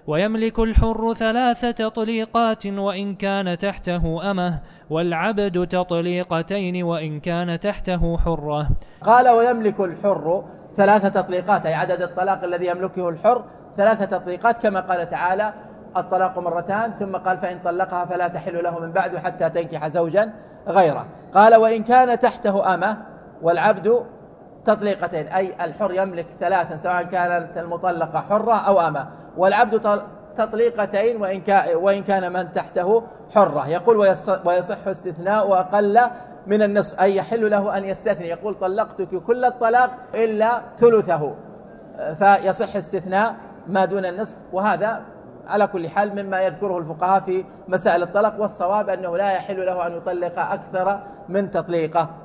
ويملك الحر 3 تطليقات وإن كان تحته أمه، والعبد تطليقتين وإن كان تحته حرة. قال ويملك الحر 3 تطليقات، أي عدد الطلاق الذي يملكه الحر 3 تطليقات، كما قال تعالى الطلاق مرتان، ثم قال فإن طلقها فلا تحل له من بعد حتى تنكح زوجا غيره. قال وإن كان تحته أمه، والعبد تطليقتين، أي الحر يملك 3 سواء كانت المطلقة حرة أو أمه، والعبد تطليقتين وإن كان من تحته حرة. يقول ويصح استثناء أقل من النصف، أي يحل له أن يستثني، يقول طلقتك كل الطلاق إلا ثلثه، فيصح استثناء ما دون النصف. وهذا على كل حال مما يذكره الفقهاء في مسائل الطلاق، والصواب أنه لا يحل له أن يطلق أكثر من تطليقة.